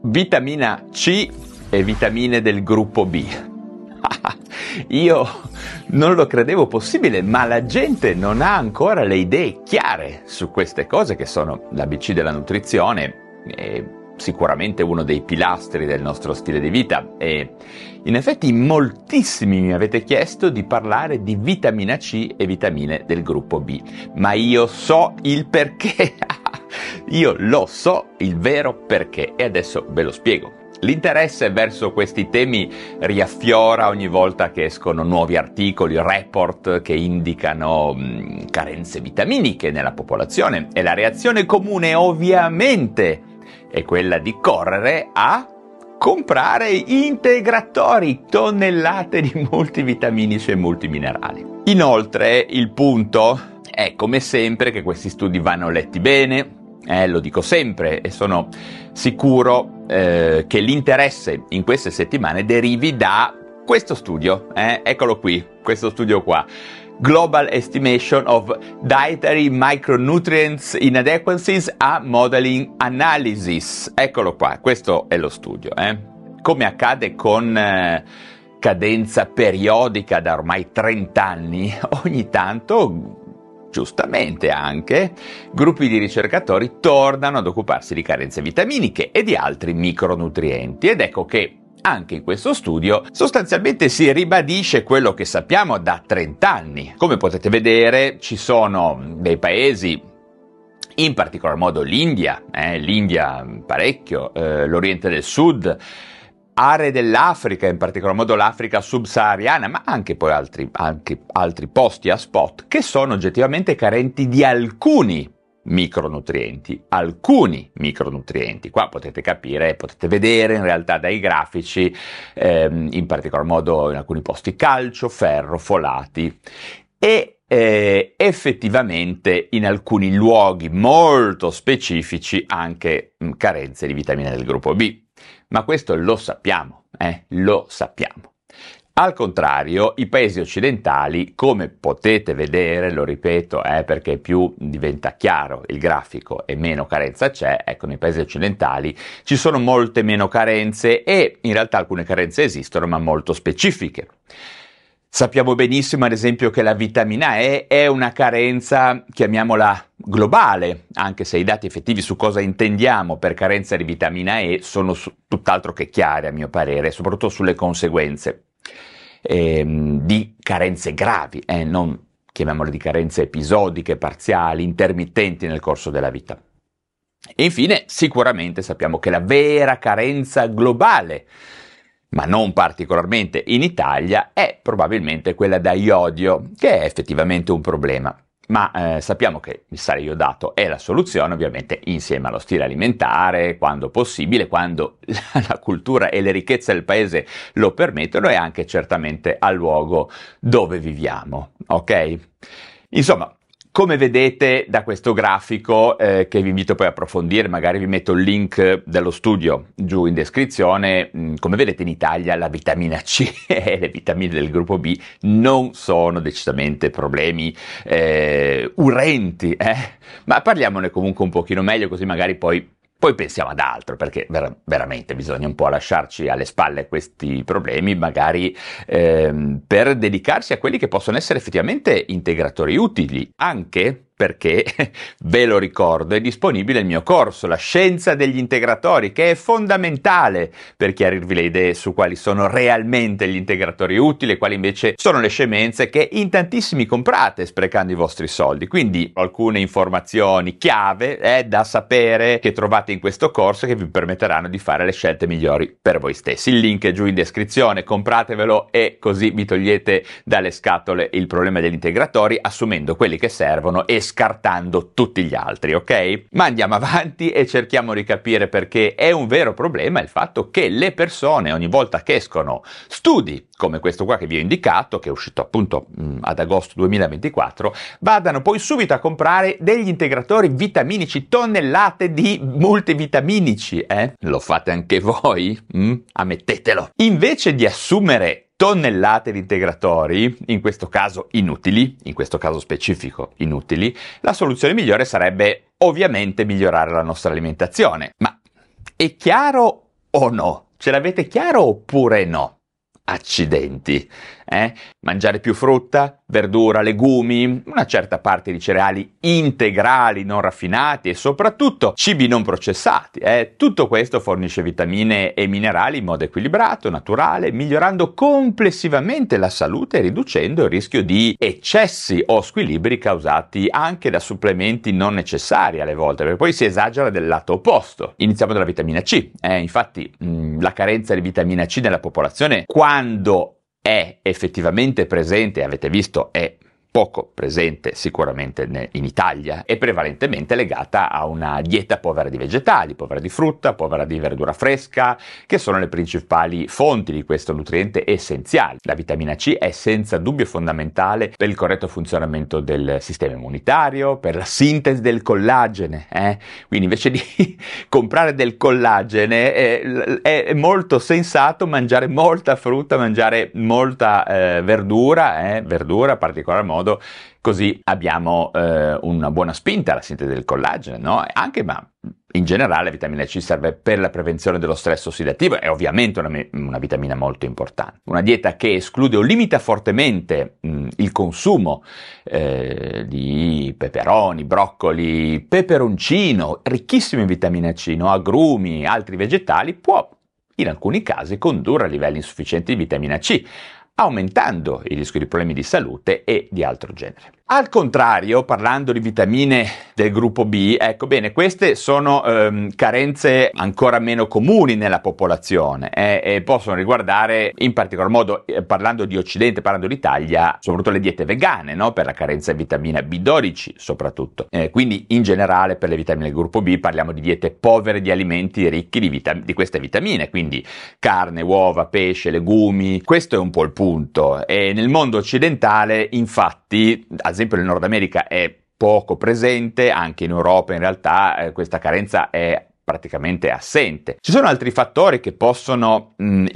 Vitamina C e vitamine del gruppo B. Io non lo credevo possibile, ma la gente non ha ancora le idee chiare su queste cose che sono l'ABC della nutrizione e sicuramente uno dei pilastri del nostro stile di vita. E in effetti moltissimi mi avete chiesto di parlare di vitamina C e vitamine del gruppo B, ma io so il perché. Io lo so il vero perché e adesso ve lo spiego. L'interesse verso questi temi riaffiora ogni volta che escono nuovi articoli, report che indicano carenze vitaminiche nella popolazione e la reazione comune ovviamente è quella di correre a comprare integratori, tonnellate di multivitaminici e multiminerali. Inoltre il punto è come sempre che questi studi vanno letti bene. Lo dico sempre e sono sicuro che l'interesse in queste settimane derivi da questo studio, eccolo qui, questo studio qua, Global Estimation of Dietary Micronutrients Inadequacies a Modeling Analysis, eccolo qua, questo è lo studio. Come accade con cadenza periodica da ormai 30 anni, ogni tanto giustamente anche, gruppi di ricercatori tornano ad occuparsi di carenze vitaminiche e di altri micronutrienti ed ecco che anche in questo studio sostanzialmente si ribadisce quello che sappiamo da 30 anni. Come potete vedere ci sono dei paesi, in particolar modo l'India parecchio, l'Oriente del Sud, aree dell'Africa, in particolar modo l'Africa subsahariana, ma anche poi altri posti a spot, che sono oggettivamente carenti di alcuni micronutrienti. Qua potete capire, potete vedere in realtà dai grafici, in particolar modo in alcuni posti calcio, ferro, folati e effettivamente in alcuni luoghi molto specifici anche carenze di vitamine del gruppo B. Ma questo lo sappiamo. Al contrario, i paesi occidentali, come potete vedere, lo ripeto, perché più diventa chiaro il grafico e meno carenza c'è, ecco, nei paesi occidentali ci sono molte meno carenze e in realtà alcune carenze esistono, ma molto specifiche. Sappiamo benissimo, ad esempio, che la vitamina E è una carenza, chiamiamola globale, anche se i dati effettivi su cosa intendiamo per carenza di vitamina E sono tutt'altro che chiari, a mio parere, soprattutto sulle conseguenze di carenze gravi, non chiamiamole di carenze episodiche, parziali, intermittenti nel corso della vita. E infine, sicuramente sappiamo che la vera carenza globale, ma non particolarmente in Italia, è probabilmente quella da iodio, che è effettivamente un problema. Ma sappiamo che il sale iodato è la soluzione, ovviamente insieme allo stile alimentare, quando possibile, quando la cultura e le ricchezze del paese lo permettono e anche certamente al luogo dove viviamo, ok? Insomma, come vedete da questo grafico, che vi invito poi a approfondire, magari vi metto il link dello studio giù in descrizione, come vedete in Italia la vitamina C e le vitamine del gruppo B non sono decisamente problemi urgenti, ma parliamone comunque un pochino meglio, così magari poi pensiamo ad altro, perché veramente bisogna un po' lasciarci alle spalle questi problemi, magari per dedicarsi a quelli che possono essere effettivamente integratori utili, anche perché, ve lo ricordo, è disponibile il mio corso, La scienza degli integratori, che è fondamentale per chiarirvi le idee su quali sono realmente gli integratori utili e quali invece sono le scemenze che in tantissimi comprate sprecando i vostri soldi. Quindi alcune informazioni chiave da sapere che trovate in questo corso che vi permetteranno di fare le scelte migliori per voi stessi. Il link è giù in descrizione, compratevelo e così vi togliete dalle scatole il problema degli integratori, assumendo quelli che servono e scartando tutti gli altri, ok? Ma andiamo avanti e cerchiamo di capire perché è un vero problema il fatto che le persone ogni volta che escono studi come questo qua che vi ho indicato, che è uscito appunto ad agosto 2024, vadano poi subito a comprare degli integratori vitaminici, tonnellate di multivitaminici, Lo fate anche voi? Ammettetelo. Invece di assumere tonnellate di integratori, in questo caso inutili, in questo caso specifico inutili, la soluzione migliore sarebbe ovviamente migliorare la nostra alimentazione. Ma è chiaro o no? Ce l'avete chiaro oppure no? Accidenti, Mangiare più frutta, verdura, legumi, una certa parte di cereali integrali, non raffinati e soprattutto cibi non processati, Tutto questo fornisce vitamine e minerali in modo equilibrato, naturale, migliorando complessivamente la salute e riducendo il rischio di eccessi o squilibri causati anche da supplementi non necessari alle volte, perché poi si esagera del lato opposto. Iniziamo dalla vitamina C, infatti la carenza di vitamina C nella popolazione, quando è effettivamente presente, avete visto, è poco presente sicuramente in Italia, è prevalentemente legata a una dieta povera di vegetali, povera di frutta, povera di verdura fresca, che sono le principali fonti di questo nutriente essenziale. La vitamina C è senza dubbio fondamentale per il corretto funzionamento del sistema immunitario, per la sintesi del collagene, Quindi invece di comprare del collagene è molto sensato mangiare molta frutta, mangiare molta verdura, in particolar modo, così abbiamo una buona spinta alla sintesi del collagene, no? Ma in generale la vitamina C serve per la prevenzione dello stress ossidativo, è ovviamente una vitamina molto importante. Una dieta che esclude o limita fortemente il consumo di peperoni, broccoli, peperoncino, ricchissimo in vitamina C, no? Agrumi, altri vegetali, può in alcuni casi condurre a livelli insufficienti di vitamina C, aumentando il rischio di problemi di salute e di altro genere. Al contrario, parlando di vitamine del gruppo B, queste sono carenze ancora meno comuni nella popolazione e possono riguardare in particolar modo, parlando di Occidente, parlando d'Italia, soprattutto le diete vegane, no? Per la carenza di vitamina B12 soprattutto. Quindi in generale per le vitamine del gruppo B parliamo di diete povere di alimenti ricchi di queste vitamine, quindi carne, uova, pesce, legumi. Questo è un po' il punto. E nel mondo occidentale, infatti, ad esempio nel Nord America è poco presente, anche in Europa in realtà questa carenza è praticamente assente. Ci sono altri fattori che possono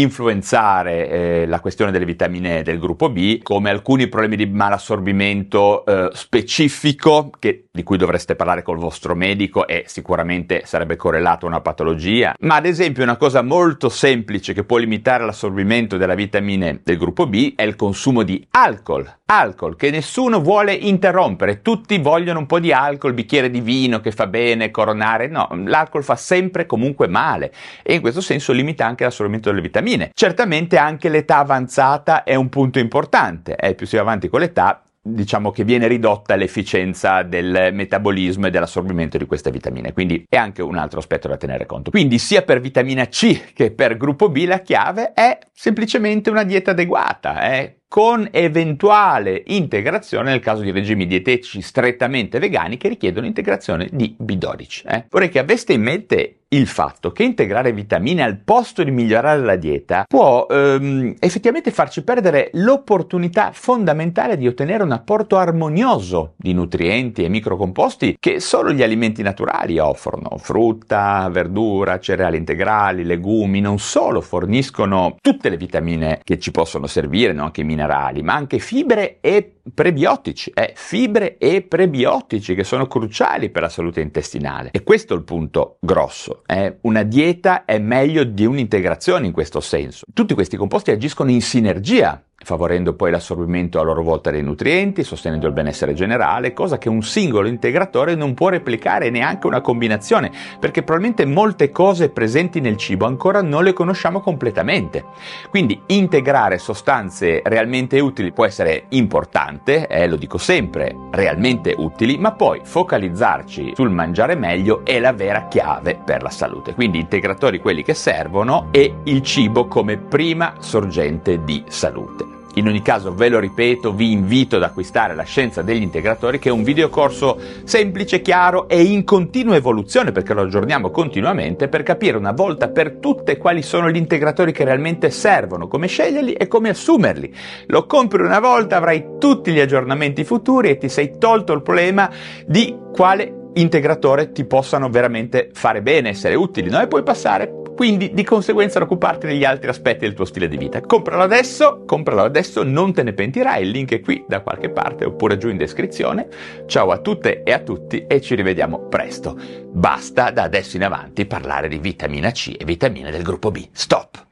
influenzare la questione delle vitamine del gruppo B, come alcuni problemi di malassorbimento specifico, di cui dovreste parlare col vostro medico e sicuramente sarebbe correlato a una patologia, ma ad esempio una cosa molto semplice che può limitare l'assorbimento delle vitamine del gruppo B è il consumo di alcol che nessuno vuole interrompere, tutti vogliono un po' di alcol, bicchiere di vino che fa bene, coronare, no, l'alcol fa sempre comunque male e in questo senso limita anche l'assorbimento delle vitamine. Certamente anche l'età avanzata è un punto importante, più si va avanti con l'età, diciamo che viene ridotta l'efficienza del metabolismo e dell'assorbimento di queste vitamine, quindi è anche un altro aspetto da tenere conto. Quindi sia per vitamina C che per gruppo B la chiave è semplicemente una dieta adeguata, con eventuale integrazione nel caso di regimi dietetici strettamente vegani che richiedono integrazione di B12. Vorrei che aveste in mente il fatto che integrare vitamine al posto di migliorare la dieta può effettivamente farci perdere l'opportunità fondamentale di ottenere un apporto armonioso di nutrienti e microcomposti che solo gli alimenti naturali offrono. Frutta, verdura, cereali integrali, legumi non solo forniscono tutte le vitamine che ci possono servire, no? Anche i minerali, ma anche fibre e prebiotici, fibre e prebiotici che sono cruciali per la salute intestinale. E questo è il punto grosso. Una dieta è meglio di un'integrazione in questo senso. Tutti questi composti agiscono in sinergia, favorendo poi l'assorbimento a loro volta dei nutrienti, sostenendo il benessere generale, cosa che un singolo integratore non può replicare, neanche una combinazione, perché probabilmente molte cose presenti nel cibo ancora non le conosciamo completamente. Quindi integrare sostanze realmente utili può essere importante, lo dico sempre, realmente utili, ma poi focalizzarci sul mangiare meglio è la vera chiave per la salute. Quindi integratori quelli che servono e il cibo come prima sorgente di salute. In ogni caso, ve lo ripeto, vi invito ad acquistare La Scienza degli Integratori, che è un videocorso semplice, chiaro e in continua evoluzione, perché lo aggiorniamo continuamente, per capire una volta per tutte quali sono gli integratori che realmente servono, come sceglierli e come assumerli. Lo compri una volta, avrai tutti gli aggiornamenti futuri e ti sei tolto il problema di quale integratore ti possano veramente fare bene, essere utili, no? E puoi passare quindi di conseguenza ad occuparti degli altri aspetti del tuo stile di vita. Compralo adesso, non te ne pentirai, il link è qui da qualche parte oppure giù in descrizione. Ciao a tutte e a tutti e ci rivediamo presto. Basta da adesso in avanti parlare di vitamina C e vitamine del gruppo B. Stop!